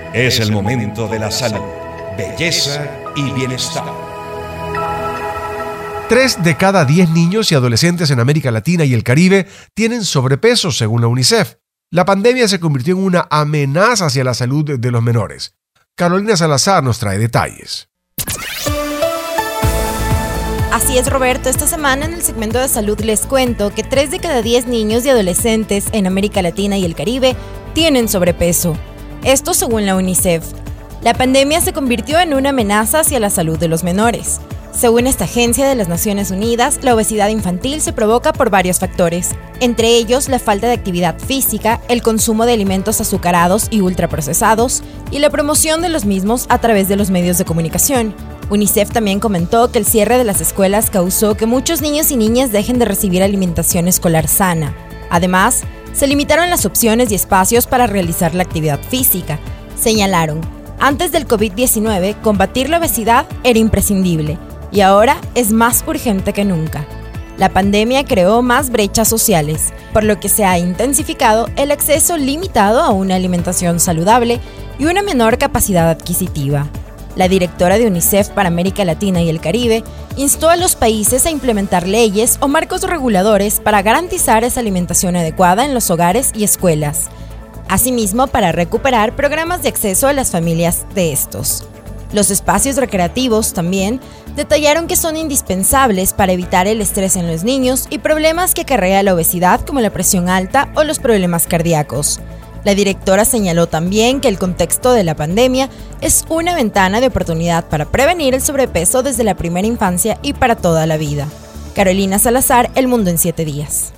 Es el momento de la salud, belleza y bienestar. 3 de cada 10 niños y adolescentes en América Latina y el Caribe tienen sobrepeso, según la UNICEF. La pandemia se convirtió en una amenaza hacia la salud de los menores. Carolina Salazar nos trae detalles. Así es, Roberto. Esta semana en el segmento de salud les cuento que 3 de cada 10 niños y adolescentes en América Latina y el Caribe tienen sobrepeso. Esto según la UNICEF. La pandemia se convirtió en una amenaza hacia la salud de los menores. Según esta agencia de las Naciones Unidas, la obesidad infantil se provoca por varios factores, entre ellos la falta de actividad física, el consumo de alimentos azucarados y ultraprocesados y la promoción de los mismos a través de los medios de comunicación. UNICEF también comentó que el cierre de las escuelas causó que muchos niños y niñas dejen de recibir alimentación escolar sana. Además, se limitaron las opciones y espacios para realizar la actividad física. Señalaron, antes del COVID-19, combatir la obesidad era imprescindible. Y ahora es más urgente que nunca. La pandemia creó más brechas sociales, por lo que se ha intensificado el acceso limitado a una alimentación saludable y una menor capacidad adquisitiva. La directora de UNICEF para América Latina y el Caribe instó a los países a implementar leyes o marcos reguladores para garantizar esa alimentación adecuada en los hogares y escuelas. Asimismo, para recuperar programas de acceso a las familias de estos. Los espacios recreativos también detallaron que son indispensables para evitar el estrés en los niños y problemas que acarrea la obesidad como la presión alta o los problemas cardíacos. La directora señaló también que el contexto de la pandemia es una ventana de oportunidad para prevenir el sobrepeso desde la primera infancia y para toda la vida. Carolina Salazar, El Mundo en 7 días.